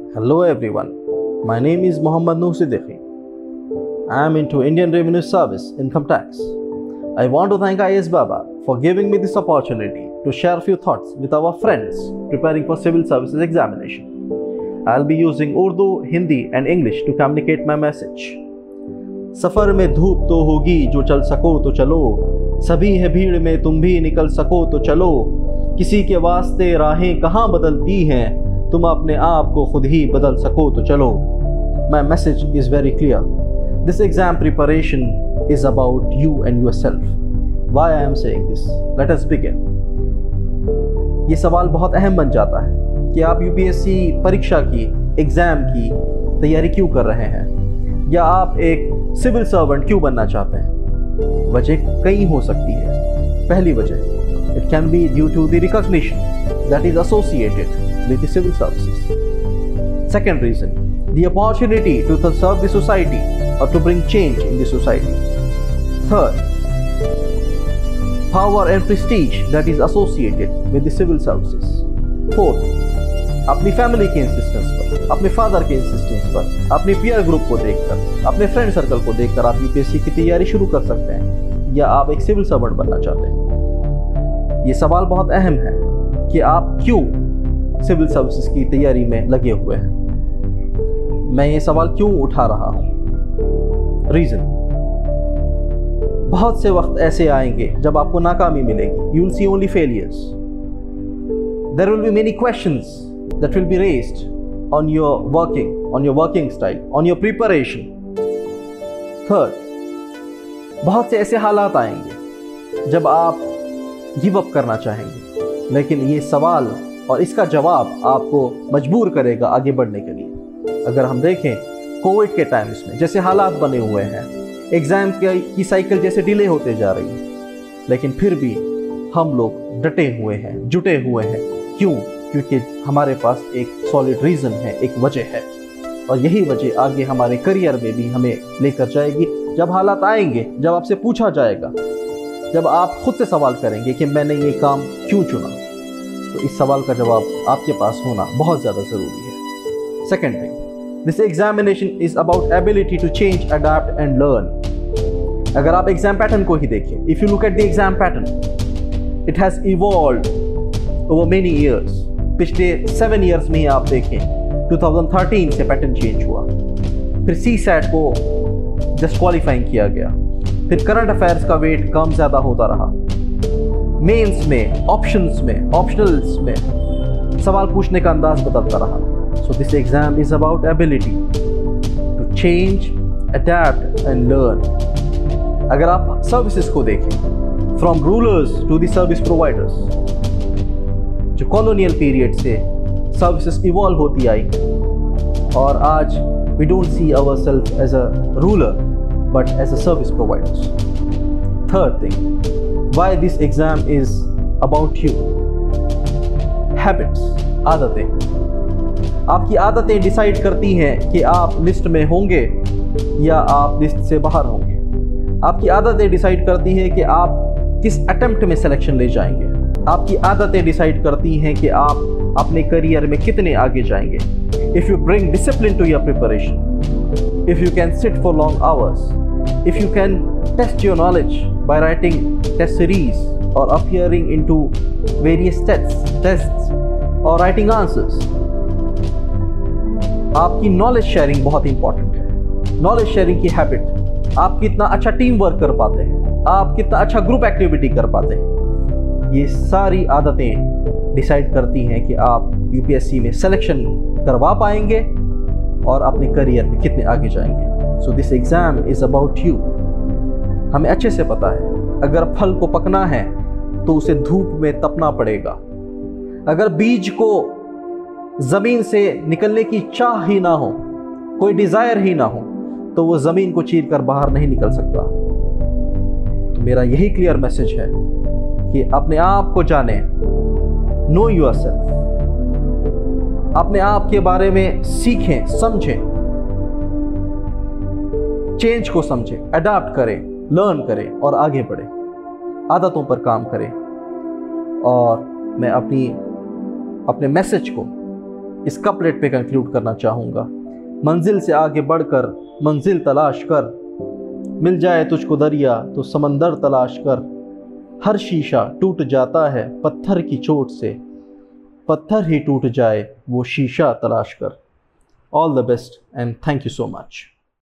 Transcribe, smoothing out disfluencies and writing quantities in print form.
Hello everyone, my name is Mohammad Noor Siddiqui. I am into Indian Revenue Service Income Tax. I want to thank IAS Baba for giving me this opportunity to share a few thoughts with our friends preparing for civil services examination. I'll be using Urdu, Hindi and English to communicate my message. सफ़र में धूप तो होगी, जो चल सको तो चलो, सभी है भीड़ में तुम भी निकल सको तो चलो, किसी के वास्ते राहें कहाँ बदलती हैं, तुम अपने आप को खुद ही बदल सको तो चलो. My message is very clear. This exam preparation is about you and yourself. Why I am saying this? Let us begin. ये सवाल बहुत अहम बन जाता है कि आप यूपीएससी परीक्षा की, एग्ज़ाम की तैयारी क्यों कर रहे हैं, या आप एक सिविल सर्वेंट क्यों बनना चाहते हैं. वजह कई हो सकती है. पहली वजह, it can be due to the recognition that is associated with the civil services. Second reason, the opportunity to serve the society or to bring change in the society. Third, power and prestige that is associated with the civil services. Fourth, अपनी family के insistence पर, अपने father के insistence पर, अपने peer group को देखकर, अपने फ्रेंड सर्कल को देखकर आप यूपीएससी की तैयारी शुरू कर सकते हैं, या आप एक सिविल सर्वेंट बनना चाहते हैं. ये सवाल बहुत अहम है कि आप क्यों सिविल सर्विसेज की तैयारी में लगे हुए हैं. मैं ये सवाल क्यों उठा रहा हूँ? रीज़न, बहुत से वक्त ऐसे आएंगे जब आपको नाकामी मिलेगी. You will see only failures. There will be many questions that will be raised on your working style, on your preparation. Third, बहुत से ऐसे हालात आएंगे जब आप गिव अप करना चाहेंगे, लेकिन ये सवाल और इसका जवाब आपको मजबूर करेगा आगे बढ़ने के लिए. अगर हम देखें कोविड के टाइम्स में जैसे हालात बने हुए हैं, एग्ज़ाम की साइकिल जैसे डिले होते जा रही है, लेकिन फिर भी हम लोग डटे हुए हैं, जुटे हुए हैं. क्यों? क्योंकि हमारे पास एक सॉलिड रीज़न है, एक वजह है, और यही वजह आगे हमारे करियर में भी हमें लेकर जाएगी. जब हालात आएंगे, जब आपसे पूछा जाएगा, जब आप खुद से सवाल करेंगे कि मैंने ये काम क्यों चुना, तो इस सवाल का जवाब आपके पास होना बहुत ज़्यादा ज़रूरी है. Second thing, this examination is about ability to change, adapt and learn. अगर आप एग्जाम पैटर्न को ही देखें, if you look at the exam pattern, it has evolved over many years. पिछले 7 ईयर्स में ही आप देखें, 2013 से पैटर्न चेंज हुआ, फिर CSAT को डिस्क्वालीफाइंग किया गया, फिर करंट अफेयर्स का वेट कम ज़्यादा होता रहा, मेंस में, ऑप्शंस में, ऑप्शनल्स में सवाल पूछने का अंदाज बदलता रहा. So this exam is about ability to change, adapt and learn. अगर आप सर्विसेज को देखें, from rulers to the service providers, जो कॉलोनियल पीरियड से सर्विसेज इवॉल्व होती आई, और आज we don't see ourselves as a ruler but as a service providers. Third thing, why this exam is about you. Habits, आदतें. आपकी आदतें decide करती हैं कि आप लिस्ट में होंगे या आप लिस्ट से बाहर होंगे. आपकी आदतें डिसाइड करती हैं कि आप किस अटेम्प्ट में सिलेक्शन ले जाएंगे. आपकी आदतें डिसाइड करती हैं कि आप अपने करियर में कितने आगे जाएंगे. If you bring discipline to your preparation, if you can sit for long hours, if you can test your knowledge by writing test series और अपीयरिंग इनटू वेरियस टेस्ट्स और राइटिंग आंसर्स. आपकी knowledge sharing बहुत important है. Knowledge sharing की habit, आप कितना अच्छा team work कर पाते हैं, आप कितना अच्छा ग्रुप एक्टिविटी कर पाते हैं, ये सारी आदतें डिसाइड करती हैं कि आप यूपीएससी में सिलेक्शन करवा पाएंगे और अपने करियर में कितने आगे जाएंगे. So this exam is about you. हमें अच्छे से पता है, अगर फल को पकना है तो उसे धूप में तपना पड़ेगा. अगर बीज को ज़मीन से निकलने की चाह ही ना हो, कोई डिज़ायर ही ना हो, तो वो ज़मीन को चीर कर बाहर नहीं निकल सकता. तो मेरा यही क्लियर मैसेज है कि अपने आप को जाने, नो योरसेल्फ. अपने आप के बारे में सीखें, समझें, चेंज को समझें, अडॉप्ट करें, लर्न करें और आगे बढ़ें. आदतों पर काम करें. और मैं अपने मैसेज को इस कपलेट पे कंक्लूड करना चाहूँगा। मंजिल से आगे बढ़कर मंजिल तलाश कर, मिल जाए तुझको दरिया तो समंदर तलाश कर। हर शीशा टूट जाता है पत्थर की चोट से, पत्थर ही टूट जाए वो शीशा तलाश कर। All the best and thank you so much.